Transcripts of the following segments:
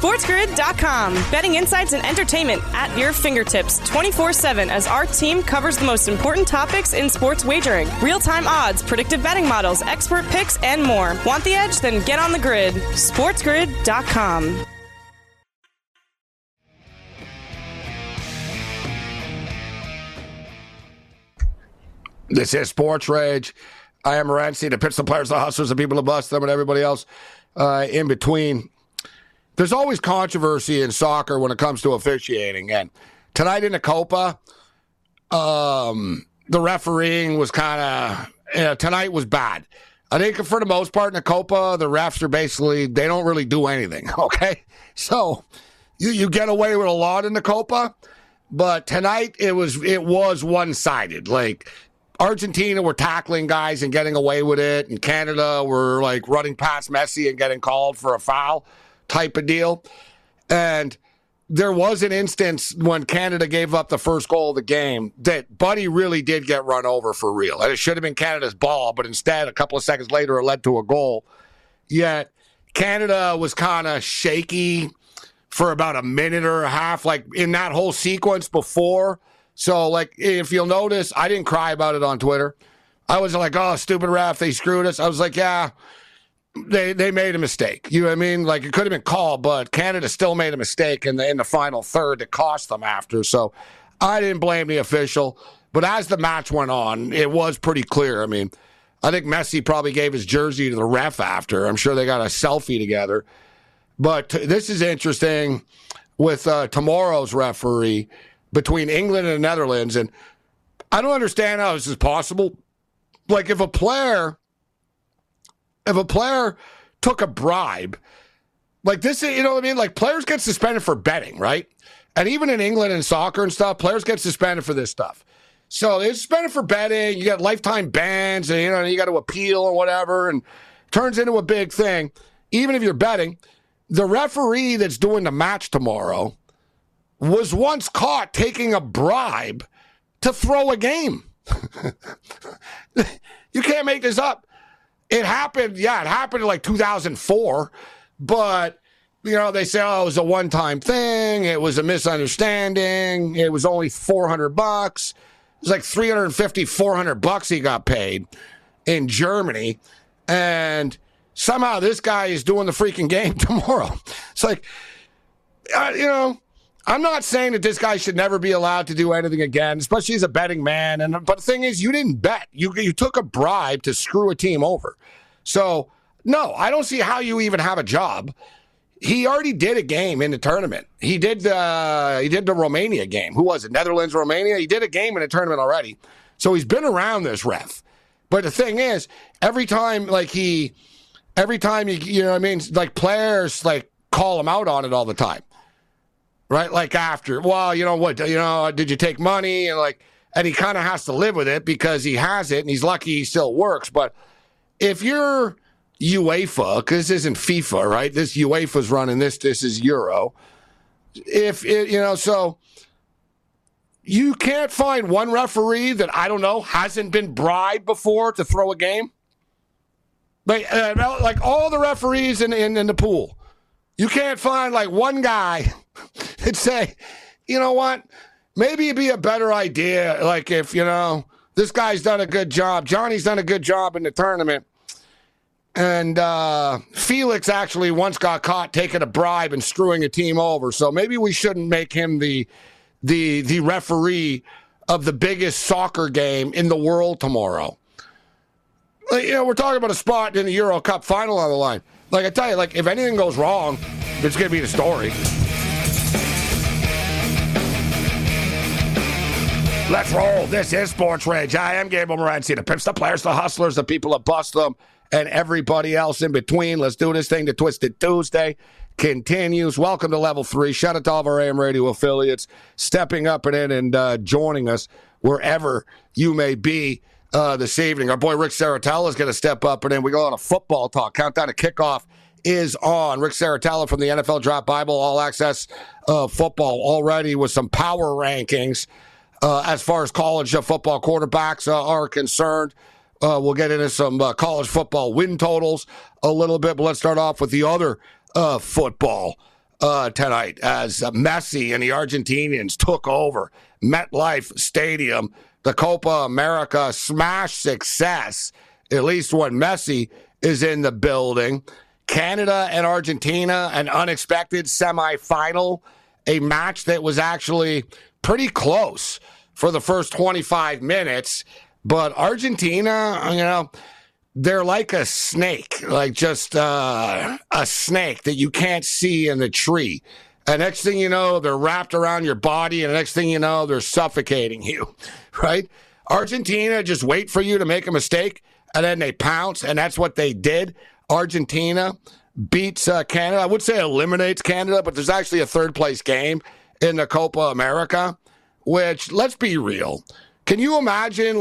SportsGrid.com. Betting insights and entertainment at your fingertips 24/7 as our team covers the most important topics in sports wagering. Real-time odds, predictive betting models, expert picks, and more. Want the edge? Then get on the grid. SportsGrid.com. This is Sports Rage. I am Morency, the pitch, the players, the hustlers, the people who bust them, and everybody else in between. There's always controversy in soccer when it comes to officiating. And tonight in the Copa, the refereeing was kind of, tonight was bad. I think for the most part in the Copa, the refs are basically, they don't really do anything, okay? So you get away with a lot in the Copa, but tonight it was one-sided. Like, Argentina were tackling guys and getting away with it, and Canada were like running past Messi and getting called for a foul type of deal. And there was an instance when Canada gave up the first goal of the game that Buddy really did get run over for real. And it should have been Canada's ball, but instead, a couple of seconds later, it led to a goal. Yet Canada was kind of shaky for about a minute or a half, like in that whole sequence before. So, like, if you'll notice, I didn't cry about it on Twitter. I was like, oh, stupid ref, they screwed us. I was like, yeah, they made a mistake. You know what I mean? Like, it could have been called, but Canada still made a mistake in the final third that cost them after. So I didn't blame the official. But as the match went on, it was pretty clear. I mean, I think Messi probably gave his jersey to the ref after. I'm sure they got a selfie together. But this is interesting with tomorrow's referee between England and the Netherlands. And I don't understand how this is possible. Like, if a player took a bribe, like this, you know what I mean? Like, players get suspended for betting, right? And even in England and soccer and stuff, players get suspended for this stuff. So they're suspended for betting. You got lifetime bans, and you got to appeal or whatever, and it turns into a big thing. Even if you're betting, the referee that's doing the match tomorrow was once caught taking a bribe to throw a game. You can't make this up. It happened in like 2004, but, they say, oh, it was a one-time thing. It was a misunderstanding. It was only $400. It was like $350, $400 he got paid in Germany. And somehow this guy is doing the freaking game tomorrow. It's like, I'm not saying that this guy should never be allowed to do anything again, especially as a betting man. But the thing is, you didn't bet. You took a bribe to screw a team over. So, no, I don't see how you even have a job. He already did a game in the tournament. He did the Romania game. Who was it? Netherlands, Romania? He did a game in the tournament already. So he's been around this ref. But the thing is, every time, you know what I mean? Like, players, call him out on it all the time. Right? Like, after, well, you know what, did you take money? And he kind of has to live with it because he has it and he's lucky he still works. But if you're UEFA, because this isn't FIFA, right? This UEFA's running this is Euro. So you can't find one referee that, I don't know, hasn't been bribed before to throw a game. Like all the referees in the pool. You can't find one guy and say, you know what, maybe it'd be a better idea, if, this guy's done a good job. Johnny's done a good job in the tournament. And Felix actually once got caught taking a bribe and screwing a team over. So maybe we shouldn't make him the referee of the biggest soccer game in the world tomorrow. We're talking about a spot in the Euro Cup final on the line. I tell you, if anything goes wrong, it's going to be the story. Let's roll. This is Sports Rage. I am Gabriel Morency, the pimps, the players, the hustlers, the people that bust them, and everybody else in between. Let's do this thing. The Twisted Tuesday continues. Welcome to Level 3. Shout out to all of our AM radio affiliates stepping up and in and joining us wherever you may be this evening. Our boy Rick Saratella is going to step up and in. We go on a football talk. Countdown to kickoff is on. Rick Saratella from the NFL Draft Bible, All Access Football, already with some power rankings as far as college football quarterbacks are concerned. We'll get into some college football win totals a little bit, but let's start off with the other football tonight as Messi and the Argentinians took over MetLife Stadium. The Copa America smash success, at least when Messi is in the building. Canada and Argentina, an unexpected semifinal, a match that was actually pretty close for the first 25 minutes. But Argentina, they're like a snake, like just a snake that you can't see in the tree. And next thing you know, they're wrapped around your body, and the next thing you know, they're suffocating you, right? Argentina just wait for you to make a mistake, and then they pounce, and that's what they did. Argentina beats Canada. I would say eliminates Canada, but there's actually a third-place game in the Copa America, which, let's be real, can you imagine,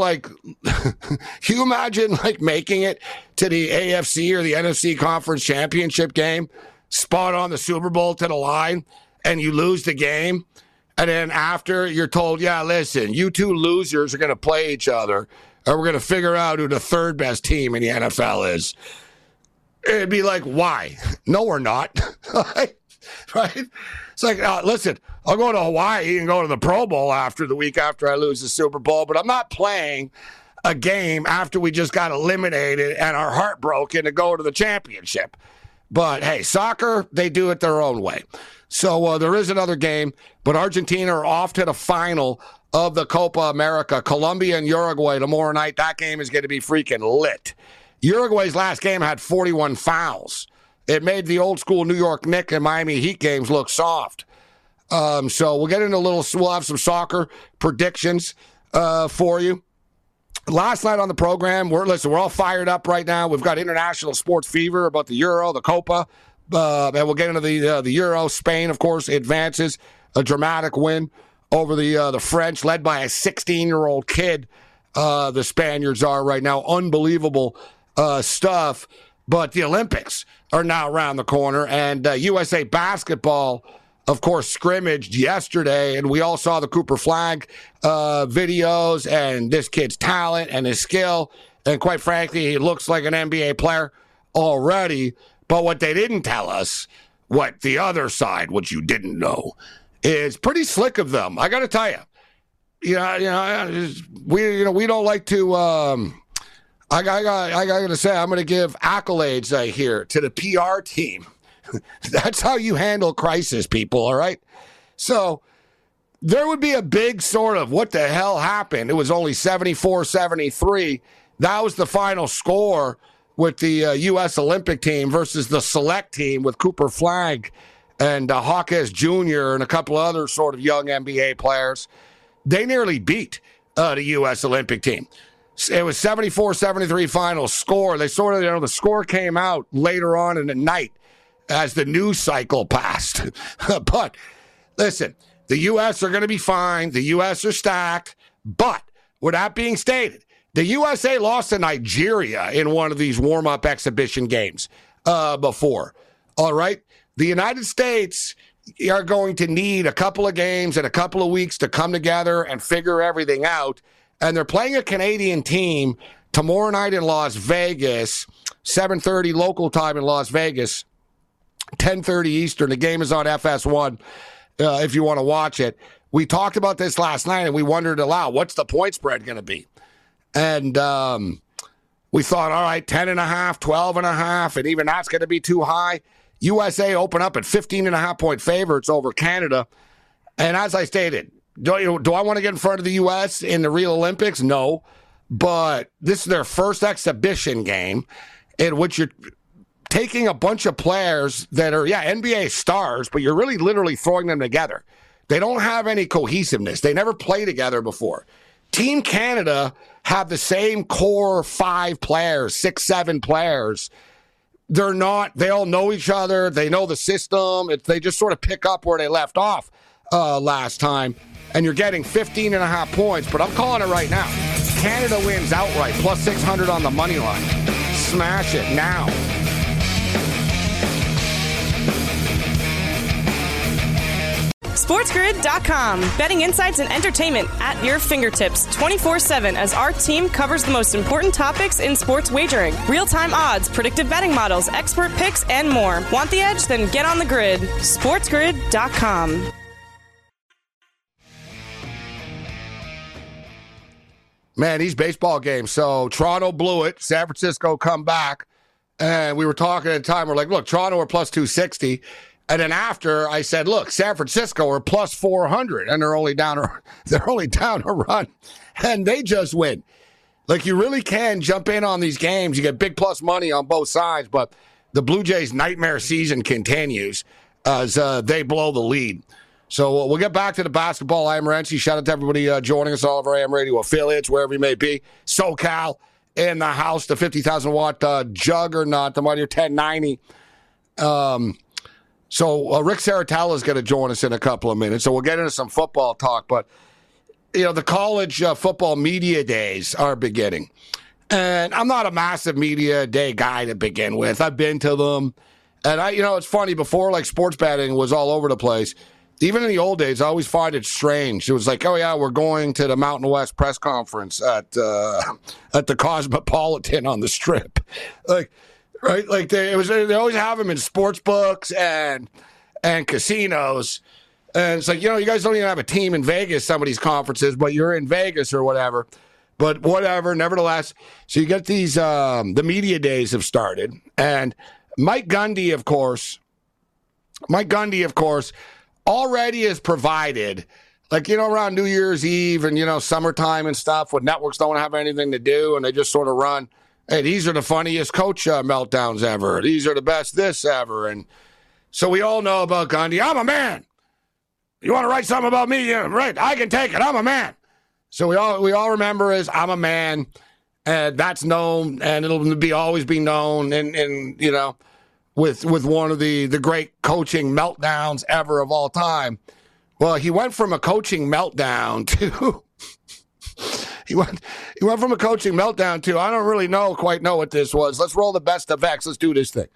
making it to the AFC or the NFC Conference Championship game, spot on the Super Bowl to the line, and you lose the game, and then after you're told, yeah, listen, you two losers are going to play each other, and we're going to figure out who the third best team in the NFL is. It'd be like, why? No, we're not. Right? It's like, listen, I'll go to Hawaii and go to the Pro Bowl after the week after I lose the Super Bowl, but I'm not playing a game after we just got eliminated and are heartbroken to go to the championship. But, hey, soccer, they do it their own way. So there is another game, but Argentina are off to the final of the Copa America. Colombia and Uruguay tomorrow night. That game is going to be freaking lit. Uruguay's last game had 41 fouls. It made the old school New York Knicks and Miami Heat games look soft. So we'll get into we'll have some soccer predictions for you. Last night on the program, we're all fired up right now. We've got international sports fever about the Euro, the Copa, and we'll get into the Euro. Spain, of course, advances. A dramatic win over the French, led by a 16-year-old kid. The Spaniards are right now. Unbelievable stuff. But the Olympics are now around the corner, and USA basketball, of course, scrimmaged yesterday, and we all saw the Cooper Flag videos and this kid's talent and his skill, and quite frankly, he looks like an NBA player already. But what they didn't tell us, what the other side, what you didn't know, is pretty slick of them. I got to tell you, we don't like to. I got to say, I'm going to give accolades here to the PR team. That's how you handle crisis, people, all right? So there would be a big sort of what the hell happened. It was only 74-73. That was the final score with the U.S. Olympic team versus the select team with Cooper Flag and Hawkes Jr. and a couple other sort of young NBA players. They nearly beat the U.S. Olympic team. It was 74-73 final score. They sort of, the score came out later on in the night as the news cycle passed. But listen, the U.S. are going to be fine. The U.S. are stacked. But with that being stated, the USA lost to Nigeria in one of these warm-up exhibition games before. All right? The United States are going to need a couple of games and a couple of weeks to come together and figure everything out. And they're playing a Canadian team tomorrow night in Las Vegas, 7:30 local time in Las Vegas, 10:30 Eastern. The game is on FS1 if you want to watch it. We talked about this last night, and we wondered aloud, what's the point spread going to be? And we thought, all right, 10.5, 12.5, and even that's going to be too high. USA open up at 15.5-point favorites over Canada. And as I stated, do I want to get in front of the U.S. in the real Olympics? No. But this is their first exhibition game in which you're taking a bunch of players that are, NBA stars, but you're really literally throwing them together. They don't have any cohesiveness. They never played together before. Team Canada have the same core 5 players, 6, 7 players. They all know each other. They know the system. They just sort of pick up where they left off last time. And you're getting 15.5 points, but I'm calling it right now. Canada wins outright, plus 600 on the money line. Smash it now. SportsGrid.com. Betting insights and entertainment at your fingertips 24/7 as our team covers the most important topics in sports wagering. Real-time odds, predictive betting models, expert picks, and more. Want the edge? Then get on the grid. SportsGrid.com. Man, these baseball games. So Toronto blew it. San Francisco come back. And we were talking at the time. We're like, look, Toronto are plus 260. And then after, I said, look, San Francisco are plus 400. And they're only down a run. And they just win. Like, you really can jump in on these games. You get big plus money on both sides. But the Blue Jays' nightmare season continues as they blow the lead. So we'll get back to the basketball. I am Renzi. Shout out to everybody joining us, all of our AM radio affiliates, wherever you may be. SoCal in the house, the 50,000-watt juggernaut, the mighty 1090. So Rick Saratella is going to join us in a couple of minutes. So we'll get into some football talk. But, the college football media days are beginning. And I'm not a massive media day guy to begin with. I've been to them. And, it's funny. Before, like, sports betting was all over the place. Even in the old days, I always find it strange. It was like, oh, yeah, we're going to the Mountain West press conference at the Cosmopolitan on the Strip. Like, right? Like, they always have them in sports books and casinos. And it's like, you guys don't even have a team in Vegas, some of these conferences, but you're in Vegas or whatever. But whatever, nevertheless. So you get these, the media days have started. And Mike Gundy, of course, already is provided, like, around New Year's Eve and, summertime and stuff when networks don't have anything to do and they just sort of run, hey, these are the funniest coach meltdowns ever. These are the best this ever. And so we all know about Gundy. I'm a man. You want to write something about me? Yeah, right. I can take it. I'm a man. So we all remember as I'm a man, and that's known, and it'll always be known, and with one of the great coaching meltdowns ever of all time. Well, he went from a coaching meltdown to he went from a coaching meltdown to I don't really quite know what this was. Let's roll the best of X. Let's do this thing.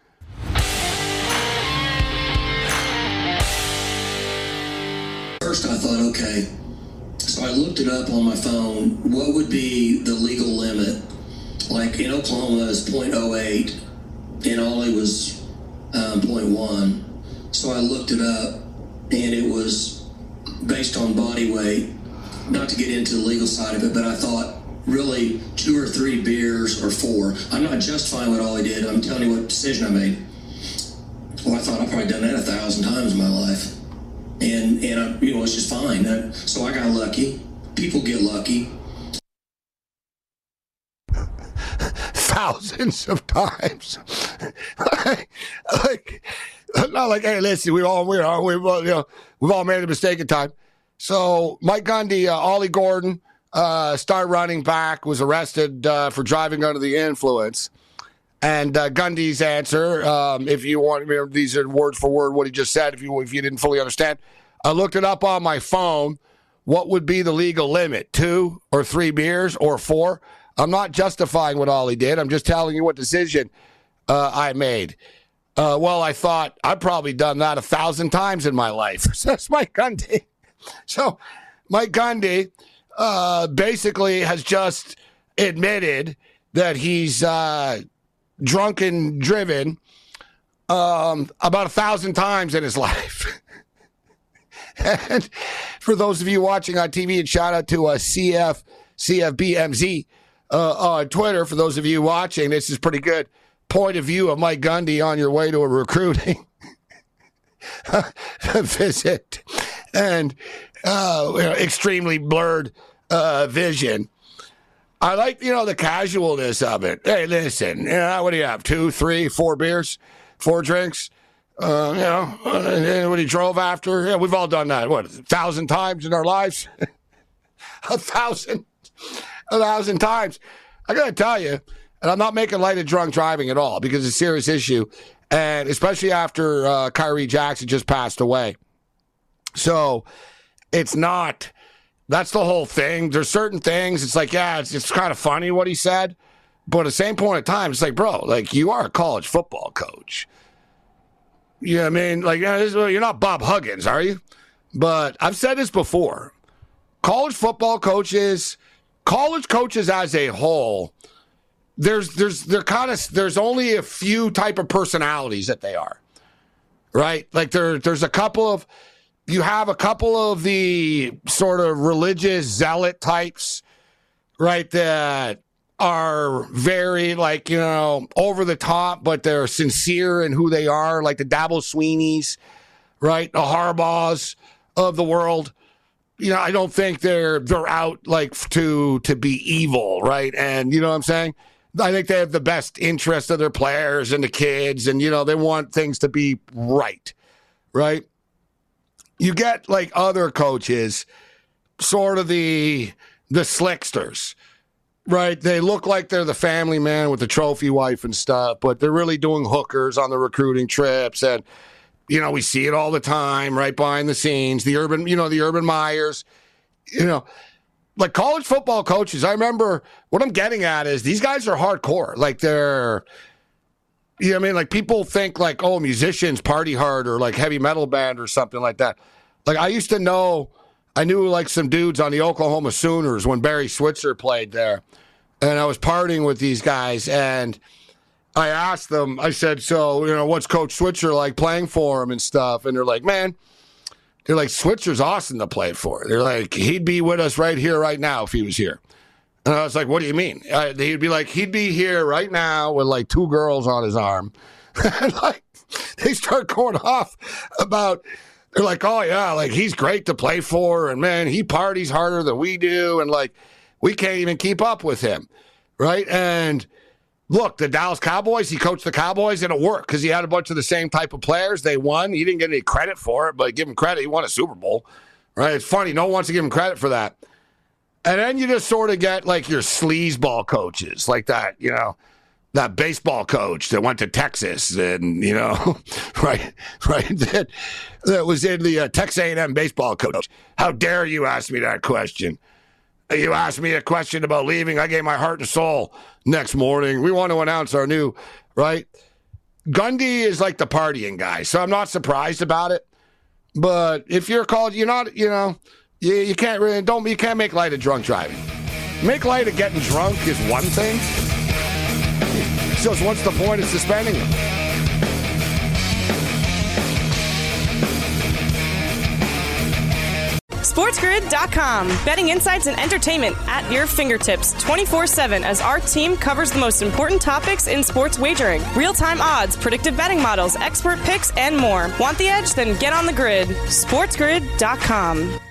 First I thought, okay. So I looked it up on my phone. What would be the legal limit? Like in Oklahoma is .08, in Ollie was 0.1. So I looked it up, and it was based on body weight. Not to get into the legal side of it, but I thought really 2 or 3 beers or 4. I'm not justifying what Ollie did. I'm telling you what decision I made. Well, I thought I've probably done that 1,000 times in my life, and it's just fine. So I got lucky. People get lucky. Thousands of times. Not like, hey, listen, we've all made a mistake in time. So Mike Gundy, Ollie Gordon, star running back, was arrested for driving under the influence. And Gundy's answer, if you want, these are word for word what he just said. If you didn't fully understand, I looked it up on my phone. What would be the legal limit? 2 or 3 beers or 4? I'm not justifying what Ollie did. I'm just telling you what decision I made. Well, I thought I've probably done that 1,000 times in my life. So that's Mike Gundy. So Mike Gundy basically has just admitted that he's drunk and driven about 1,000 times in his life. And for those of you watching on TV, and shout out to CFBMZ on Twitter. For those of you watching, this is pretty good point of view of Mike Gundy on your way to a recruiting visit, and extremely blurred vision. I like, the casualness of it. Hey, listen, what do you have? 2, 3, 4 beers, 4 drinks? And when he drove after, we've all done that. 1,000 times in our lives? 1,000 times. I got to tell you, and I'm not making light of drunk driving at all because it's a serious issue, and especially after Kyrie Jackson just passed away. So it's not, that's the whole thing. There's certain things, it's like, it's kind of funny what he said, but at the same point in time, it's like, bro, like, you are a college football coach. You know what I mean? Like, you're not Bob Huggins, are you? but I've said this before. College coaches as a whole, there's only a few type of personalities that they are, right? Like there's a couple of, you have a couple of the sort of religious zealot types, right, that are very, like, over the top, but they're sincere in who they are, like the Dabo Sweeneys, right, the Harbaughs of the world. I don't think they're out like to be evil, right? And you know what I'm saying? I think they have the best interest of their players and the kids, and they want things to be right? You get like other coaches, sort of the slicksters, right? They look like they're the family man with the trophy wife and stuff, but they're really doing hookers on the recruiting trips, and we see it all the time, right behind the scenes. The Urban Meyers, like college football coaches. I remember what I'm getting at is these guys are hardcore. Like they're, like people think like, oh, musicians party hard or like heavy metal band or something like that. Like I knew like some dudes on the Oklahoma Sooners when Barry Switzer played there, and I was partying with these guys, and I asked them, I said, so, what's Coach Switzer like playing for him and stuff? And they're like, Switzer's awesome to play for. They're like, he'd be with us right here, right now if he was here. And I was like, what do you mean? He'd be here right now with like two girls on his arm. And like, they start going off about, they're like, oh yeah, like he's great to play for. And man, he parties harder than we do. And like, we can't even keep up with him. Right. And look, the Dallas Cowboys, he coached the Cowboys, and it worked because he had a bunch of the same type of players. They won. He didn't get any credit for it, but give him credit. He won a Super Bowl, right? It's funny. No one wants to give him credit for that. And then you just sort of get like your sleazeball coaches, like that, that baseball coach that went to Texas and, right, that was in the Texas A&M baseball coach. How dare you ask me that question? You asked me a question about leaving. I gave my heart and soul. Next morning, we want to announce our new, right? Gundy is like the partying guy, so I'm not surprised about it. But if you're called, you're not, you can't really, you can't make light of drunk driving. Make light of getting drunk is one thing. So what's the point of suspending them? SportsGrid.com. Betting insights and entertainment at your fingertips 24/7 as our team covers the most important topics in sports wagering. Real-time odds, predictive betting models, expert picks, and more. Want the edge? Then get on the grid. SportsGrid.com.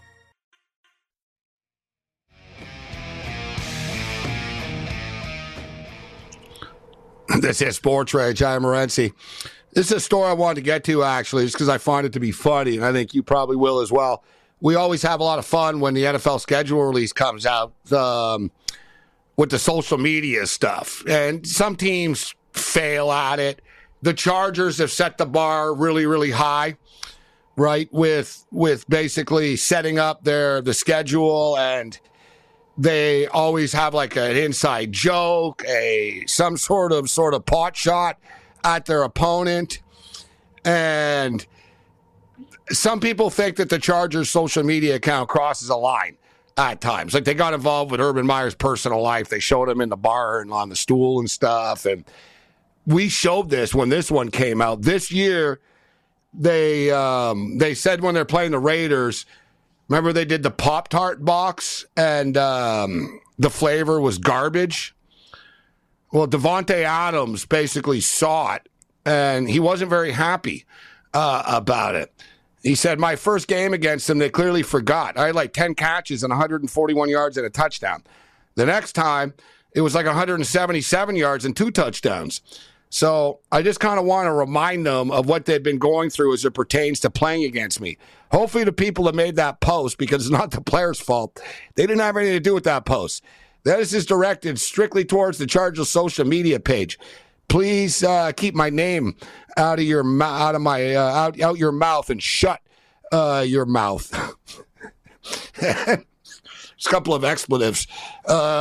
This is Sports Rage. I'm Morency. This is a story I wanted to get to, actually, just because I find it to be funny, and I think you probably will as well. We always have a lot of fun when the NFL schedule release comes out with the social media stuff. And some teams fail at it. The Chargers have set the bar really, really high, right, with basically setting up the schedule, and they always have like an inside joke, some sort of pot shot at their opponent. And some people think that the Chargers' social media account crosses a line at times. Like they got involved with Urban Meyer's personal life. They showed him in the bar and on the stool and stuff. And we showed this when this one came out. This year, they said when they're playing the Raiders, remember they did the Pop-Tart box and the flavor was garbage? Well, Devontae Adams basically saw it, and he wasn't very happy about it. He said, my first game against them, they clearly forgot. I had like 10 catches and 141 yards and a touchdown. The next time, it was like 177 yards and 2 touchdowns. So I just kind of want to remind them of what they've been going through as it pertains to playing against me. Hopefully the people that made that post, because it's not the players' fault, they didn't have anything to do with that post. That is just directed strictly towards the Chargers' social media page. Please keep my name out your mouth and shut your mouth. There's a couple of expletives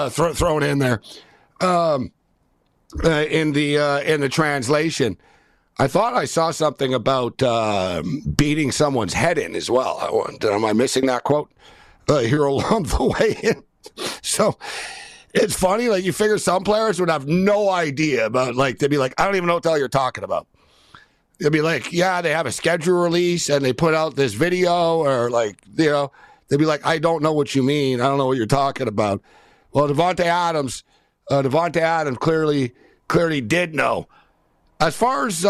thrown in there in the translation. I thought I saw something about beating someone's head in as well. Am I missing that quote here along the way in? So it's funny. Like, you figure some players would have no idea about, like, they'd be like, I don't even know what the hell you're talking about. They'd be like, yeah, they have a schedule release and they put out this video, or like, you know, they'd be like, I don't know what you mean. I don't know what you're talking about. Well, Davante Adams clearly did know. As far as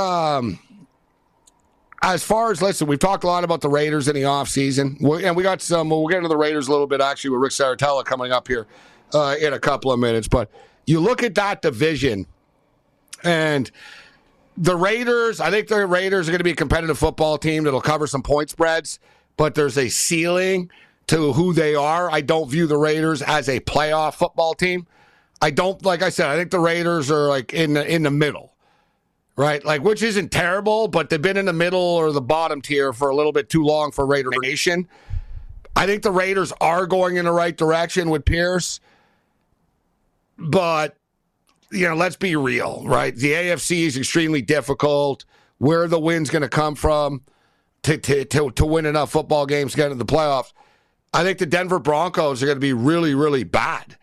listen, we've talked a lot about the Raiders in the offseason. And we got some, we'll get into the Raiders a little bit, actually, with Rick Saratella coming up here in a couple of minutes. But you look at that division, and the Raiders, I think the Raiders are going to be a competitive football team that'll cover some point spreads, but there's a ceiling to who they are. I don't view the Raiders as a playoff football team. Like I said, I think the Raiders are like in the middle, right? Like, which isn't terrible, but they've been in the middle or the bottom tier for a little bit too long for Raider Nation. I think the Raiders are going in the right direction with Pierce, but you know, let's be real, right? The AFC is extremely difficult. Where the win's going to come from to win enough football games to get into the playoffs. I think the Denver Broncos are going to be really, really bad.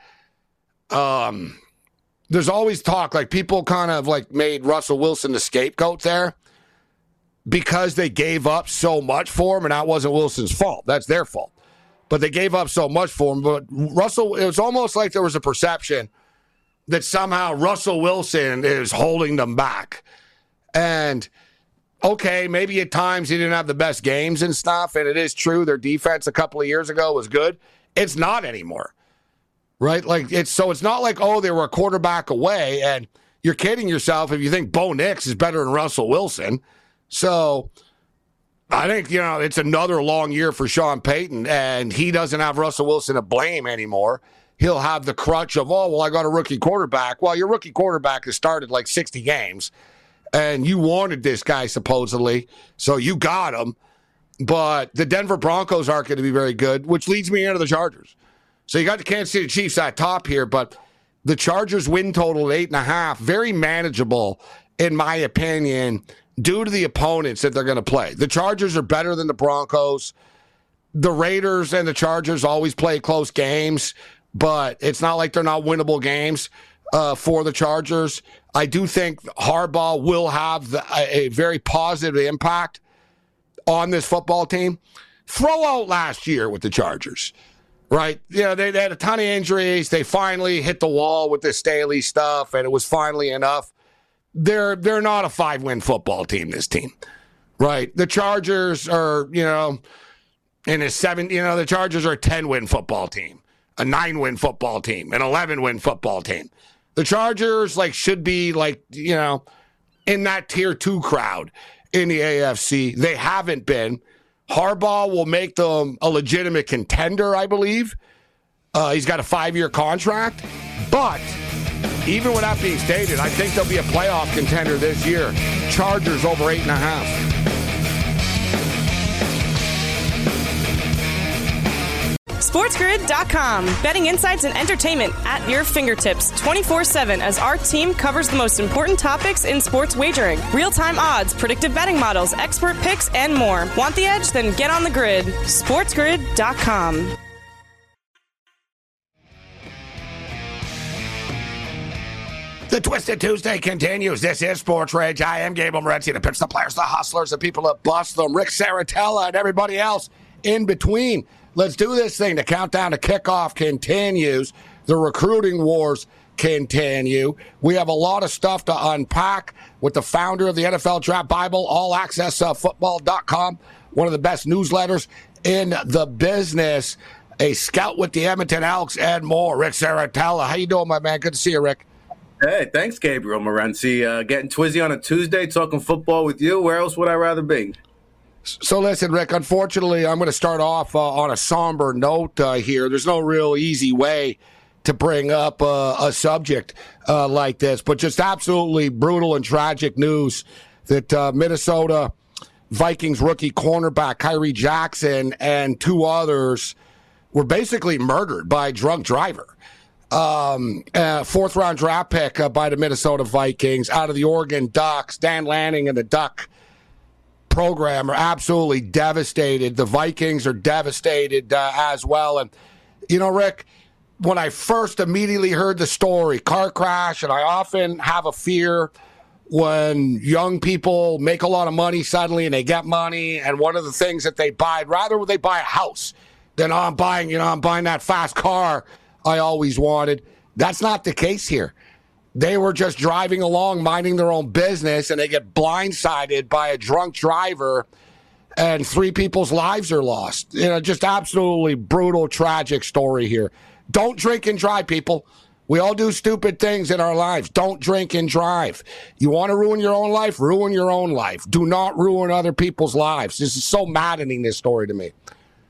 There's always talk, like, people kind of like made Russell Wilson the scapegoat there because they gave up so much for him, and that wasn't Wilson's fault. That's their fault. But they gave up so much for him. But Russell, it was almost like there was a perception that somehow Russell Wilson is holding them back. And, okay, maybe at times he didn't have the best games and stuff, and it is true their defense a couple of years ago was good. It's not anymore, right? Like, it's not like, oh, they were a quarterback away, and you're kidding yourself if you think Bo Nix is better than Russell Wilson. So I think, you know, it's another long year for Sean Payton, and he doesn't have Russell Wilson to blame anymore. He'll have the crutch of, oh, well, I got a rookie quarterback. Well, your rookie quarterback has started like 60 games, and you wanted this guy supposedly, so you got him. But the Denver Broncos aren't going to be very good, which leads me into the Chargers. So you got the Kansas City Chiefs at top here, but the Chargers win total at 8.5, very manageable, in my opinion, due to the opponents that they're going to play. The Chargers are better than the Broncos. The Raiders and the Chargers always play close games, but it's not like they're not winnable games for the Chargers. I do think Harbaugh will have a very positive impact on this football team. Throw out last year with the Chargers, right? You know, they had a ton of injuries. They finally hit the wall with this Staley stuff, and it was finally enough. They're not a 5-win football team, this team, right? The Chargers are, you know, the Chargers are a 10-win football team, a 9-win football team, an 11-win football team. The Chargers, like, should be, like, you know, in that tier 2 crowd in the AFC. They haven't been. Harbaugh will make them a legitimate contender, I believe. He's got a 5-year contract. But even with that being stated, I think they'll be a playoff contender this year. Chargers over 8.5. SportsGrid.com. Betting insights and entertainment at your fingertips 24/7 as our team covers the most important topics in sports wagering. Real-time odds, predictive betting models, expert picks, and more. Want the edge? Then get on the grid. SportsGrid.com. The Twisted Tuesday continues. This is Sports Rage. I am Gabriel Morency, the picks, the players, the hustlers, the people that bust them, Rick Saratella, and everybody else in between. Let's do this thing. The countdown to kickoff continues. The recruiting wars continue. We have a lot of stuff to unpack with the founder of the NFL Draft Bible, allaccessfootball.com, one of the best newsletters in the business, a scout with the Edmonton Elks, and more. Rick Saratella. How you doing, my man? Good to see you, Rick. Hey, thanks, Gabriel Morency. Getting twizzy on a Tuesday, talking football with you. Where else would I rather be? So listen, Rick, unfortunately, I'm going to start off on a somber note here. There's no real easy way to bring up a subject like this, but just absolutely brutal and tragic news that Minnesota Vikings rookie cornerback Kyrie Jackson and 2 others were basically murdered by a drunk driver. 4th-round draft pick by the Minnesota Vikings out of the Oregon Ducks. Dan Lanning and the Duck program are absolutely devastated. The Vikings are devastated as well. And, Rick, when I first immediately heard the story, car crash, and I often have a fear when young people make a lot of money suddenly and they get money, and one of the things that they buy, rather they buy a house than I'm buying that fast car I always wanted. That's not the case here. They were just driving along, minding their own business, and they get blindsided by a drunk driver, and 3 people's lives are lost. Just absolutely brutal, tragic story here. Don't drink and drive, people. We all do stupid things in our lives. Don't drink and drive. You want to ruin your own life? Ruin your own life. Do not ruin other people's lives. This is so maddening, this story to me.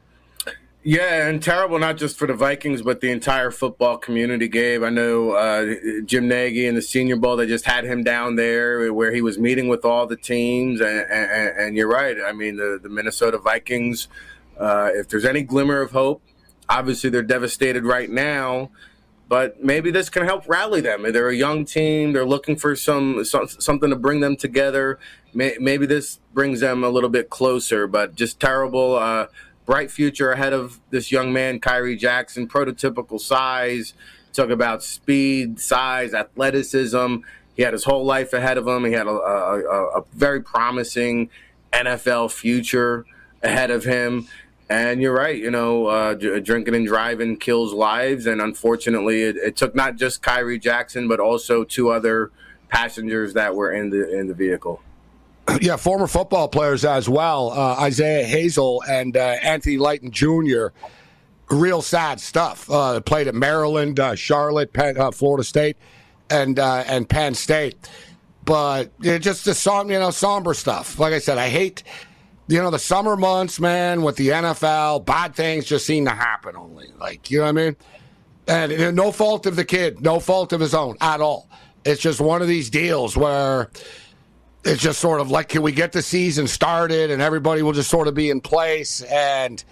Yeah, and terrible not just for the Vikings, but the entire football community, Gabe. I know Jim Nagy in the Senior Bowl, they just had him down there where he was meeting with all the teams. And you're right. I mean, the Minnesota Vikings, if there's any glimmer of hope, obviously they're devastated right now. But maybe this can help rally them. They're a young team. They're looking for something to bring them together. Maybe this brings them a little bit closer. But just terrible. Bright future ahead of this young man, Kyrie Jackson. Prototypical size. Talk about speed, size, athleticism. He had his whole life ahead of him. He had a very promising NFL future ahead of him. And you're right, drinking and driving kills lives. And unfortunately, it took not just Kyrie Jackson, but also 2 other passengers that were in the vehicle. Yeah, former football players as well, Isaiah Hazel and Anthony Lighton Jr. Real sad stuff. Played at Maryland, Charlotte, Florida State, and Penn State. But just the somber stuff. Like I said, I hate... the summer months, man, with the NFL, bad things just seem to happen only. Like, you know what I mean? And no fault of the kid, no fault of his own at all. It's just one of these deals where it's just sort of like, can we get the season started and everybody will just sort of be in place, and,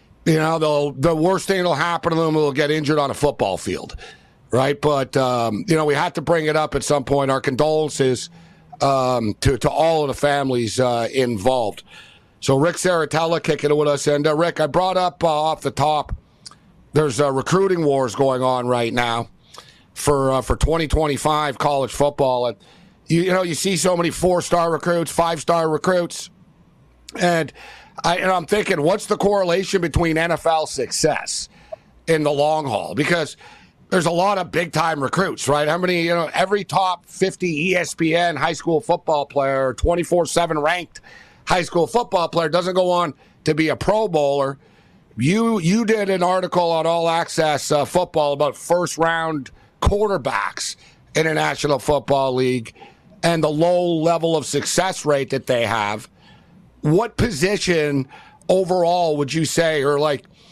the worst thing that'll happen to them will get injured on a football field, right? But, we had to bring it up at some point. Our condolences to all of the families involved. So Rick Saratella kicking it with us. And Rick, I brought up off the top, there's recruiting wars going on right now for 2025 college football. And, you see so many 4-star recruits, 5-star recruits. And I'm thinking, what's the correlation between NFL success in the long haul? Because there's a lot of big-time recruits, right? How many, every top 50 ESPN high school football player, 24/7 ranked high school football player doesn't go on to be a Pro Bowler. You did an article on All Access Football about first-round quarterbacks in the National Football League and the low level of success rate that they have. What position overall would you say, or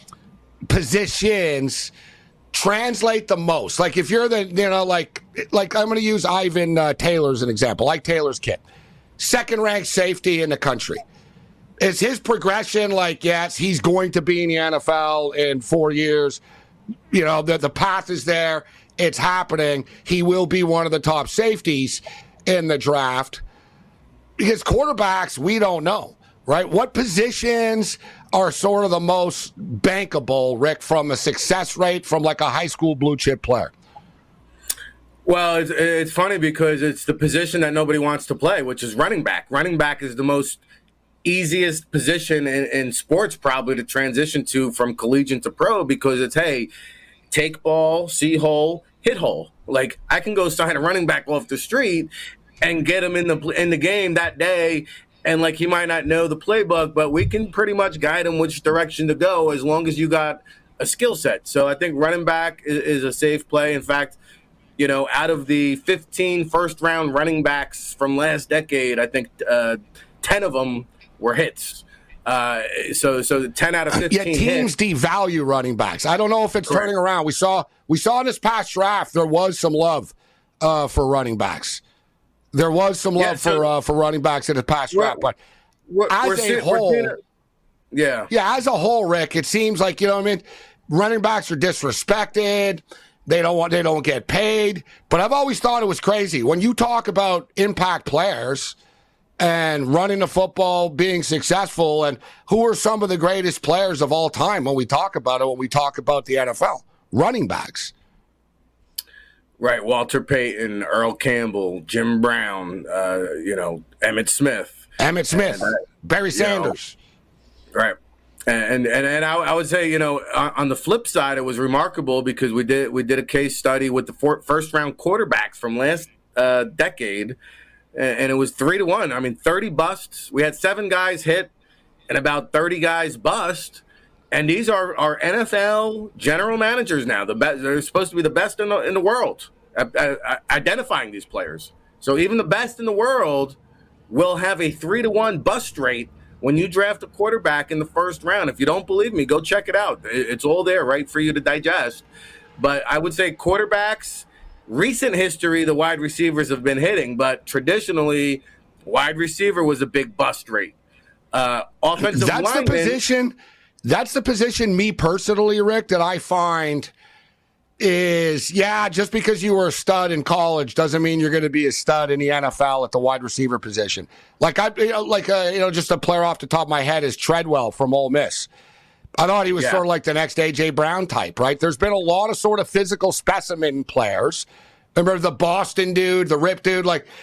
positions translate the most? Like if you're like I'm going to use Ivan Taylor as an example, like Taylor's kid. Second-ranked safety in the country. Is his progression yes, he's going to be in the NFL in 4 years. The path is there. It's happening. He will be one of the top safeties in the draft. Because quarterbacks, we don't know, right? What positions are sort of the most bankable, Rick, from a success rate from a high school blue-chip player? Well, it's funny because it's the position that nobody wants to play, which is running back. Running back is the most easiest position in sports probably to transition to from collegiate to pro, because it's, hey, take ball, see hole, hit hole. Like, I can go sign a running back off the street and get him in the game that day, and he might not know the playbook, but we can pretty much guide him which direction to go as long as you got a skill set. So I think running back is a safe play. In fact, out of the 15 first-round running backs from last decade, I think 10 of them were hits. So 10 out of 15 Yeah, teams devalue running backs. I don't know if it's turning around. We saw in this past draft there was some love for running backs. There was some love for running backs in the past draft. But as a whole, as a whole, Rick, it seems like, running backs are disrespected. They don't get paid. But I've always thought it was crazy. When you talk about impact players and running the football, being successful, and who are some of the greatest players of all time when we talk about it, when we talk about the NFL? Running backs. Right, Walter Payton, Earl Campbell, Jim Brown, Emmitt Smith. Barry Sanders. Right. And I would say, on the flip side, it was remarkable because we did a case study with the first round quarterbacks from last decade, and it was 3-1. I mean, 30 busts. We had 7 guys hit and about 30 guys bust. And these are our NFL general managers now. They're supposed to be the best in the world at identifying these players. So even the best in the world will have a 3-1 bust rate when you draft a quarterback in the first round. If you don't believe me, go check it out. It's all there, right, for you to digest. But I would say quarterbacks, recent history, the wide receivers have been hitting. But traditionally, wide receiver was a big bust rate. Offensive lineman. That's the position, me personally, Rick, that I find is, just because you were a stud in college doesn't mean you're going to be a stud in the NFL at the wide receiver position. Just a player off the top of my head is Treadwell from Ole Miss. I thought he was sort of like the next A.J. Brown type, right? There's been a lot of sort of physical specimen players. Remember the Boston dude, the Rip dude,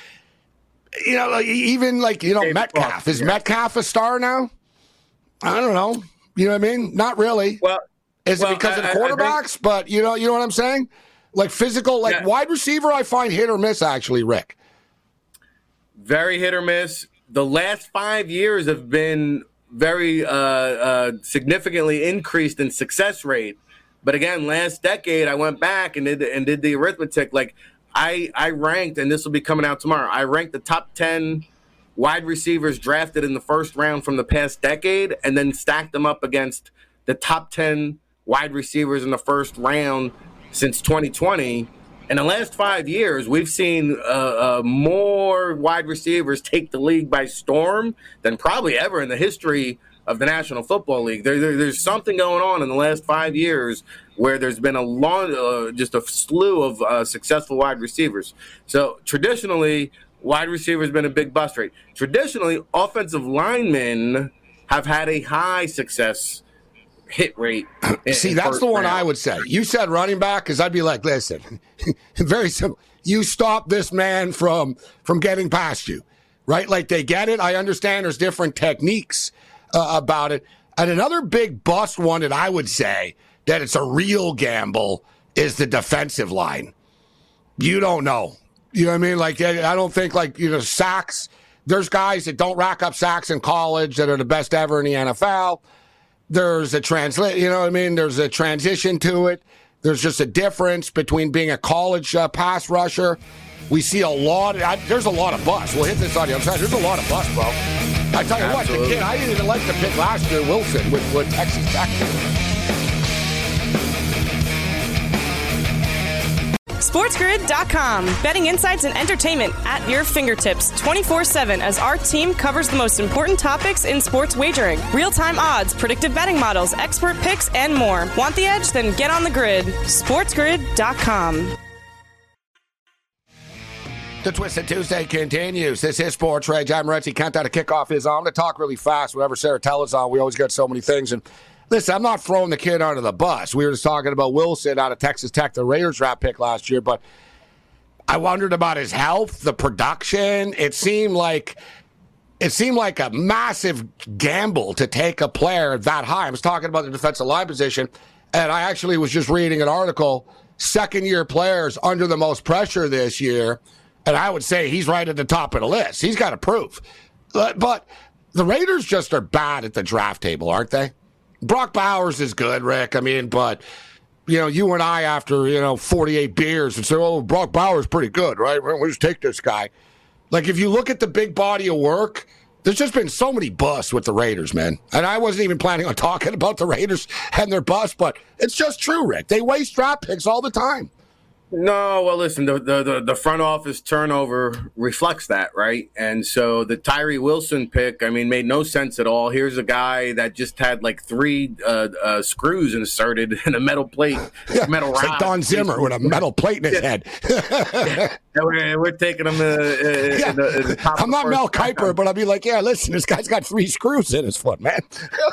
Metcalf. Is Metcalf a star now? I don't know. You know what I mean? Not really. Well, is it because of the quarterbacks? But you know what I'm saying? Like physical, wide receiver, I find hit or miss, actually, Rick. Very hit or miss. The last 5 years have been very significantly increased in success rate. But again, last decade, I went back and did the arithmetic. I ranked, and this will be coming out tomorrow, I ranked the top 10 wide receivers drafted in the first round from the past decade, and then stacked them up against the top 10 wide receivers in the first round since 2020. In the last 5 years, we've seen more wide receivers take the league by storm than probably ever in the history of the National Football League. There's something going on in the last 5 years where there's been just a slew of successful wide receivers. So traditionally, wide receiver has been a big bust rate. Traditionally, offensive linemen have had a high success hit rate. See, that's the one I would say. You said running back, because I'd be like, listen, very simple. You stop this man from getting past you, right? Like, they get it. I understand there's different techniques about it. And another big bust one that I would say that it's a real gamble is the defensive line. You don't know. You know what I mean? Like, I don't think, sacks. There's guys that don't rack up sacks in college that are the best ever in the NFL. There's a There's a transition to it. There's just a difference between being a college pass rusher. We see a lot. There's a lot of busts. We'll hit this on the other side. There's a lot of busts, bro. I tell you Absolutely. What, the kid, I didn't even like the pick last year, Wilson, with Texas Tech. SportsGrid.com. Betting insights and entertainment at your fingertips 24/7 as our team covers the most important topics in sports wagering. Real-time odds, predictive betting models, expert picks, and more. Want the edge? Then get on the grid. SportsGrid.com. The Twisted Tuesday continues. This is Sports Rage. I'm Renzi. Countdown to kickoff is on. I'm going to talk really fast. Whenever Sarah Tella's on, we always get so many things. And listen, I'm not throwing the kid under the bus. We were just talking about Wilson out of Texas Tech, the Raiders draft pick last year. But I wondered about his health, the production. It seemed like a massive gamble to take a player that high. I was talking about the defensive line position, and I actually was just reading an article, second-year players under the most pressure this year. And I would say he's right at the top of the list. He's got to prove. But the Raiders just are bad at the draft table, aren't they? Brock Bowers is good, Rick. I mean, but, you and I, after, 48 beers, and say, oh, Brock Bowers is pretty good, right? We'll just take this guy. Like, if you look at the big body of work, there's just been so many busts with the Raiders, man. And I wasn't even planning on talking about the Raiders and their busts, but it's just true, Rick. They waste draft picks all the time. No, well, listen, the front office turnover reflects that, right? And so the Tyree Wilson pick, I mean, made no sense at all. Here's a guy that just had like 3 screws inserted in a metal plate, metal rod. Like Don Zimmer with a metal plate in his head. We're taking him in the top. I'm not Mel Kiper, but I'll be like, yeah, listen, this guy's got 3 screws in his foot, man.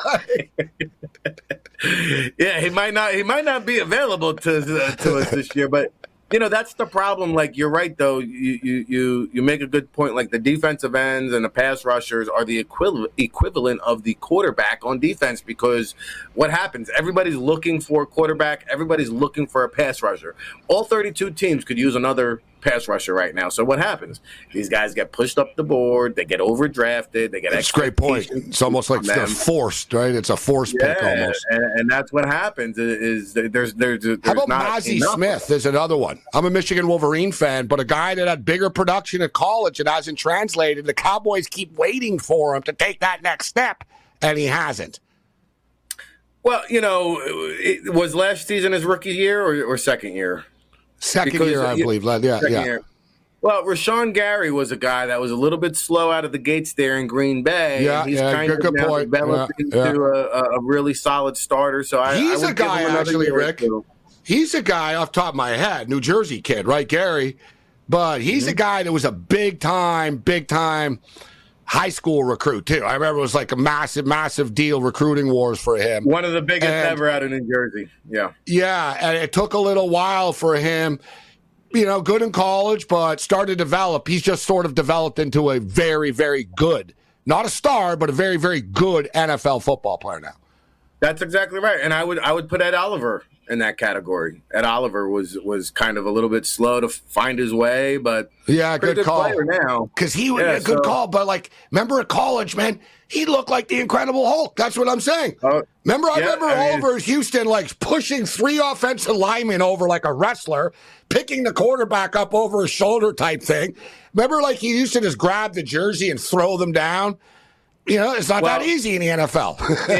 Yeah, he might not be available to us this year, but that's the problem. Like, you're right though. You make a good point. Like, the defensive ends and the pass rushers are the equivalent of the quarterback on defense, because what happens? Everybody's looking for a quarterback. Everybody's looking for a pass rusher. All 32 teams could use another pass rusher right now. So what happens? These guys get pushed up the board. They get overdrafted. They get. That's a great point. It's almost like they're forced, right? It's a forced pick almost. And that's what happens. Is there's how about Mazi Smith? Is another one. I'm a Michigan Wolverine fan, but a guy that had bigger production at college and hasn't translated. The Cowboys keep waiting for him to take that next step, and he hasn't. Well, it was last season his rookie year or second year? Second year, I believe. Yeah. Year. Well, Rashawn Gary was a guy that was a little bit slow out of the gates there in Green Bay. Yeah, he's kind of good now point. developing into a really solid starter. So he's I would a guy, give him actually, Rick. Too. He's a guy off the top of my head, New Jersey kid, right, Gary? But he's a guy that was a big time high school recruit, too. I remember it was like a massive deal, recruiting wars for him. One of the biggest ever out of New Jersey. Yeah. Yeah, and it took a little while for him. Good in college, but started to develop. He's just sort of developed into a very, very good, not a star, but a very, very good NFL football player now. That's exactly right. And I would put Ed Oliver in that category. Ed Oliver was kind of a little bit slow to find his way, but good call. Player now. Because he was a good call, but remember at college, man, he looked like the Incredible Hulk. That's what I'm saying. I remember over Houston, pushing 3 offensive linemen over like a wrestler, picking the quarterback up over his shoulder type thing. Remember, he used to just grab the jersey and throw them down. It's not that easy in the NFL.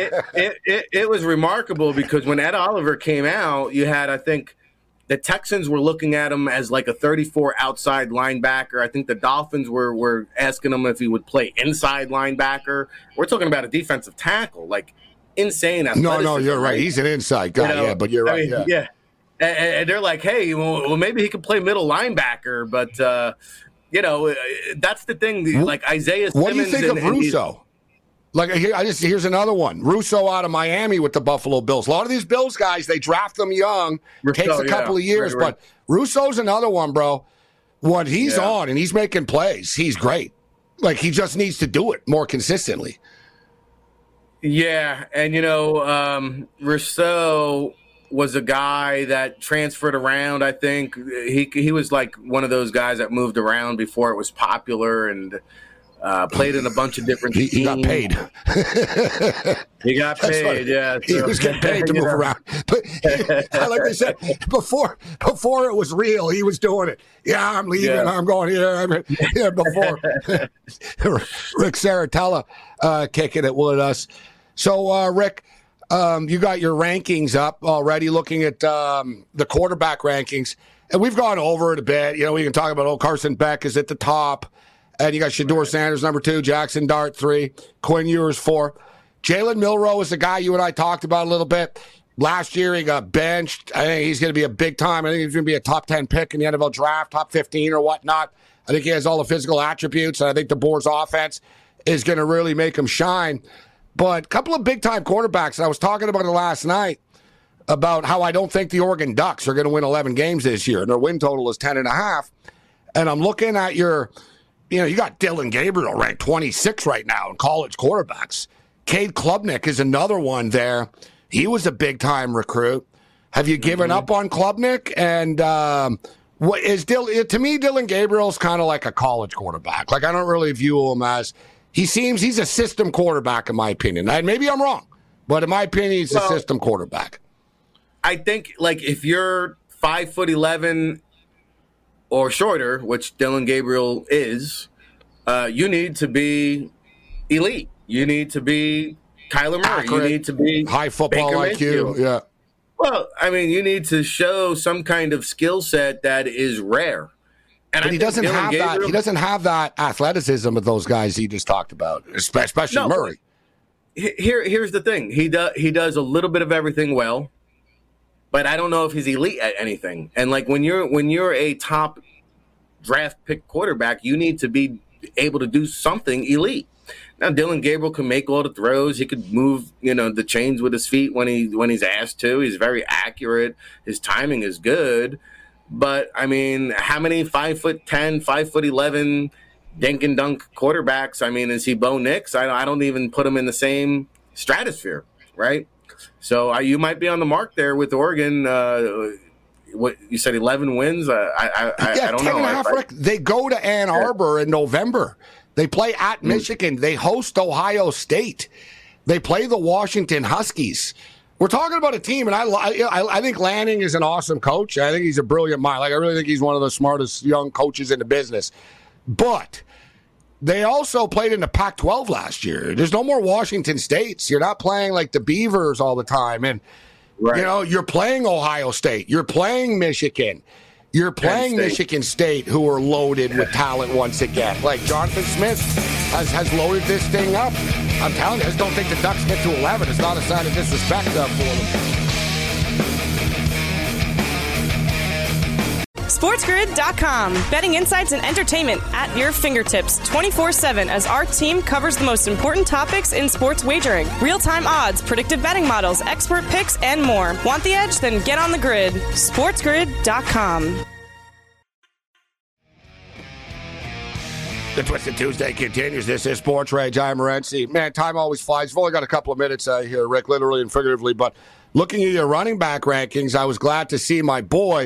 it was remarkable because when Ed Oliver came out, you had, I think, the Texans were looking at him as like a 34 outside linebacker. I think the Dolphins were asking him if he would play inside linebacker. We're talking about a defensive tackle, insane athleticism. No, you're right. He's an inside guy, but you're right. Yeah. And they're like, hey, well, maybe he could play middle linebacker, but that's the thing. Like Isaiah Simmons. What do you think of Russo? Here's another one. Russo out of Miami with the Buffalo Bills. A lot of these Bills guys, they draft them young. Takes a couple of years, right. But Russo's another one, bro. When he's on and he's making plays, he's great. He just needs to do it more consistently. Yeah, and Rousseau was a guy that transferred around. I think he was like one of those guys that moved around before it was popular and played in a bunch of different teams. He got paid. He got paid, yeah. He was getting paid to move around. But like I said, before it was real, he was doing it. Yeah, I'm leaving. Yeah. I'm going here. Before Rick Saratella kicking it with us. So, Rick, you got your rankings up already, looking at the quarterback rankings. And we've gone over it a bit. We can talk about Carson Beck is at the top. And you got Shedeur Sanders, number 2, Jackson Dart, 3, Quinn Ewers, 4. Jalen Milroe is the guy you and I talked about a little bit. Last year, he got benched. I think he's going to be a big time. I think he's going to be a top 10 pick in the NFL draft, top 15 or whatnot. I think he has all the physical attributes. And I think the Boars offense is going to really make him shine. But a couple of big-time quarterbacks, and I was talking about it last night, about how I don't think the Oregon Ducks are going to win 11 games this year. And their win total is 10.5. And I'm looking at your... you got Dylan Gabriel ranked 26 right now in college quarterbacks. Cade Klubnik is another one there. He was a big-time recruit. Have you given up on Klubnik? And what is to me, Dylan Gabriel's kind of like a college quarterback. I don't really view him as he's a system quarterback in my opinion. And maybe I'm wrong, but in my opinion, he's a system quarterback. I think if you're 5'11" or shorter, which Dylan Gabriel is, you need to be elite. You need to be Kyler Murray. Accurate, you need to be high football Baker IQ. Mayfield. Yeah. Well, I mean, you need to show some kind of skill set that is rare. And but he doesn't have that. He doesn't have that athleticism of those guys he just talked about, especially Murray. Here's the thing. He does a little bit of everything well, but I don't know if he's elite at anything. And like when you're a top draft pick quarterback, you need to be able to do something elite. Now, Dillon Gabriel can make all the throws. He could move, the chains with his feet when he's asked to. He's very accurate. His timing is good. But I mean, how many 5'10", 5'11" dink and dunk quarterbacks? I mean, is he Bo Nix? I don't even put him in the same stratosphere, right? So you might be on the mark there with Oregon. What you said, 11 wins? I don't know. 10.5. They go to Ann Arbor in November. They play at Michigan. They host Ohio State. They play the Washington Huskies. We're talking about a team, and I think Lanning is an awesome coach. I think he's a brilliant mind. Like, I really think he's one of the smartest young coaches in the business. But they also played in the Pac-12 last year. There's no more Washington States. You're not playing like the Beavers all the time. And, you're playing Ohio State. You're playing Michigan. You're playing Michigan State, who are loaded with talent once again. Like Jonathan Smith has loaded this thing up. I'm telling you, I just don't think the Ducks get to 11. It's not a sign of disrespect for them. SportsGrid.com. Betting insights and entertainment at your fingertips 24/7 as our team covers the most important topics in sports wagering. Real-time odds, predictive betting models, expert picks, and more. Want the edge? Then get on the grid. SportsGrid.com. The Twisted Tuesday continues. This is Sports Rage. I'm Morency. Man, time always flies. We've only got a couple of minutes here, Rick, literally and figuratively. But looking at your running back rankings, I was glad to see my boy,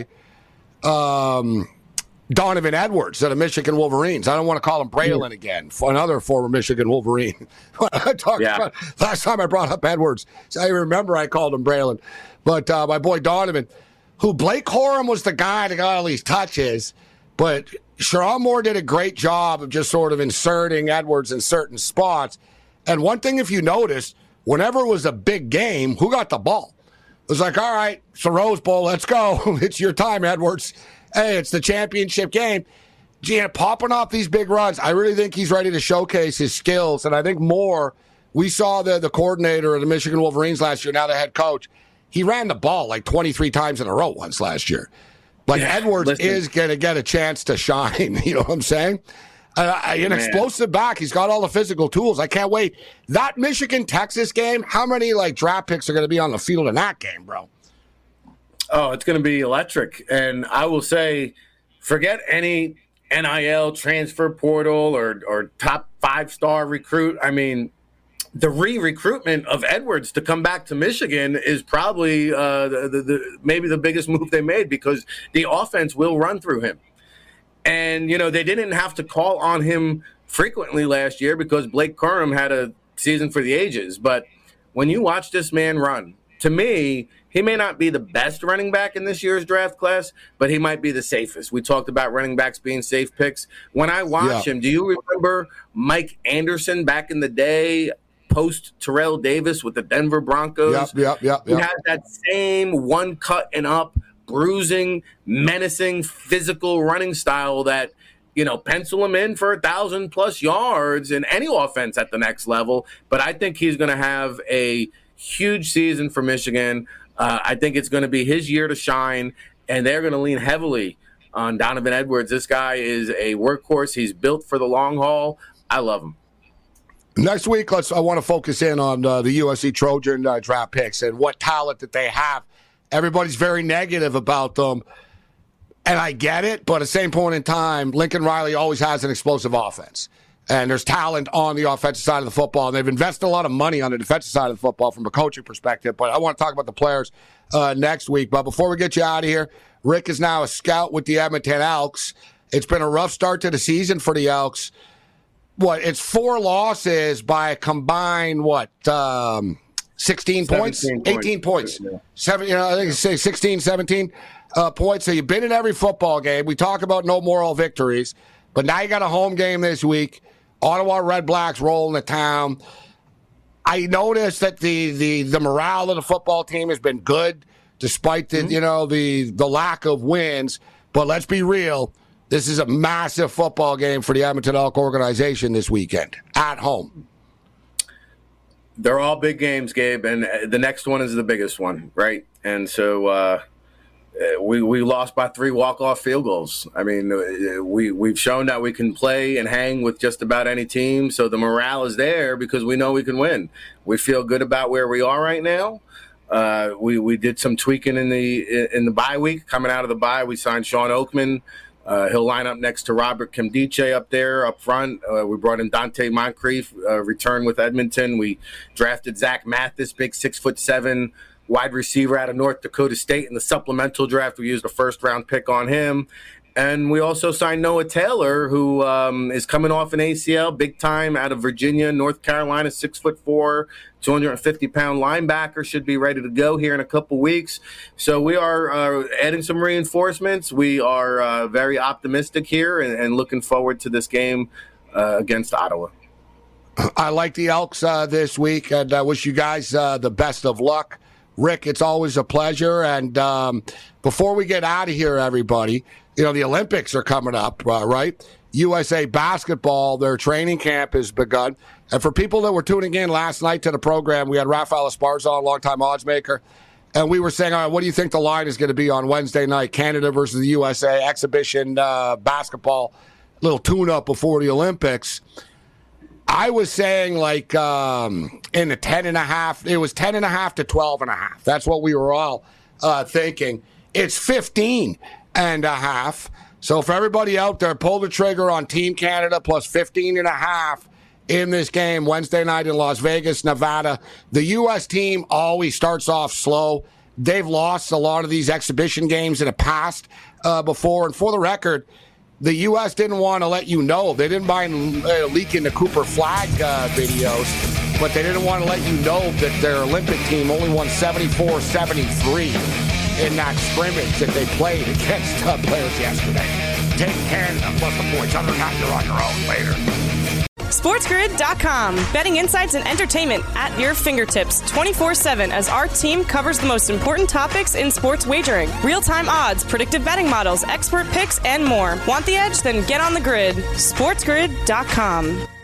Donovan Edwards of the Michigan Wolverines. I don't want to call him Braylon again, for another former Michigan Wolverine. About, last time I brought up Edwards, so I remember I called him Braylon. But my boy Donovan, who Blake Corum was the guy that got all these touches, but Sherrod Moore did a great job of just sort of inserting Edwards in certain spots. And one thing, if you noticed, whenever it was a big game, who got the ball? It was like, all right, it's the Rose Bowl. Let's go. It's your time, Edwards. Hey, it's the championship game. Popping off these big runs. I really think he's ready to showcase his skills. And I think more, we saw the coordinator of the Michigan Wolverines last year, now the head coach. He ran the ball like 23 times in a row once last year. Like, Edwards is going to get a chance to shine. You know what I'm saying? An explosive back. He's got all the physical tools. I can't wait. That Michigan-Texas game, how many draft picks are going to be on the field in that game, bro? Oh, it's going to be electric. And I will say, forget any NIL transfer portal or top 5-star recruit. I mean, the re-recruitment of Edwards to come back to Michigan is probably maybe the biggest move they made, because the offense will run through him. And, they didn't have to call on him frequently last year because Blake Corum had a season for the ages. But when you watch this man run, to me, he may not be the best running back in this year's draft class, but he might be the safest. We talked about running backs being safe picks. When I watch him, do you remember Mike Anderson back in the day, post Terrell Davis with the Denver Broncos? Yep. He had that same one cut and up, bruising, menacing, physical running style that, pencil him in for 1,000+ yards in any offense at the next level. But I think he's going to have a huge season for Michigan. I think it's going to be his year to shine, and they're going to lean heavily on Donovan Edwards. This guy is a workhorse. He's built for the long haul. I love him. Next week, I want to focus in on the USC Trojan draft picks and what talent that they have. Everybody's very negative about them, and I get it, but at the same point in time, Lincoln Riley always has an explosive offense, and there's talent on the offensive side of the football, and they've invested a lot of money on the defensive side of the football from a coaching perspective, but I want to talk about the players next week. But before we get you out of here, Rick is now a scout with the Edmonton Elks. It's been a rough start to the season for the Elks. It's 4 losses by a combined, 16 points? 18 points. I think it's 16, 17 points. So you've been in every football game. We talk about no moral victories, but now you got a home game this week. Ottawa Red Blacks rolling the town. I noticed that the morale of the football team has been good. despite the the lack of wins. But let's be real. This is a massive football game for the Edmonton Elk organization this weekend at home. They're all big games, Gabe, and the next one is the biggest one, right? And so we lost by 3 walk-off field goals. I mean, we've shown that we can play and hang with just about any team, so the morale is there because we know we can win. We feel good about where we are right now. We did some tweaking in the bye week. Coming out of the bye, we signed Sean Oakman. He'll line up next to Robert Kimdiche up there up front. We brought in Dante Moncrief, return with Edmonton. We drafted Zach Mathis, big 6'7" wide receiver out of North Dakota State in the supplemental draft. We used a first-round pick on him. And we also signed Noah Taylor, who is coming off an ACL, big time out of Virginia, North Carolina, 6'4", 250-pound linebacker, should be ready to go here in a couple weeks. So we are adding some reinforcements. We are very optimistic here and looking forward to this game against Ottawa. I like the Elks this week, and I wish you guys the best of luck. Rick, it's always a pleasure. And before we get out of here, everybody, the Olympics are coming up, right? USA Basketball, their training camp has begun. And for people that were tuning in last night to the program, we had Rafael Esparza on, longtime odds maker. And we were saying, all right, what do you think the line is going to be on Wednesday night? Canada versus the USA, exhibition basketball, little tune-up before the Olympics. I was saying in the 10.5, it was 10.5 to 12.5. That's what we were all thinking. It's 15.5. So for everybody out there, pull the trigger on Team Canada plus 15.5 in this game Wednesday night in Las Vegas, Nevada. The U.S. team always starts off slow. They've lost a lot of these exhibition games in the past before. And for the record, the U.S. didn't want to let you know. They didn't mind leaking the Cooper Flag videos, but they didn't want to let you know that their Olympic team only won 74-73 in that scrimmage that they played against players yesterday. Take Canada plus the points. Other than that, you're on your own later. SportsGrid.com. Betting insights and entertainment at your fingertips 24/7 as our team covers the most important topics in sports wagering. Real-time odds, predictive betting models, expert picks, and more. Want the edge? Then get on the grid. SportsGrid.com.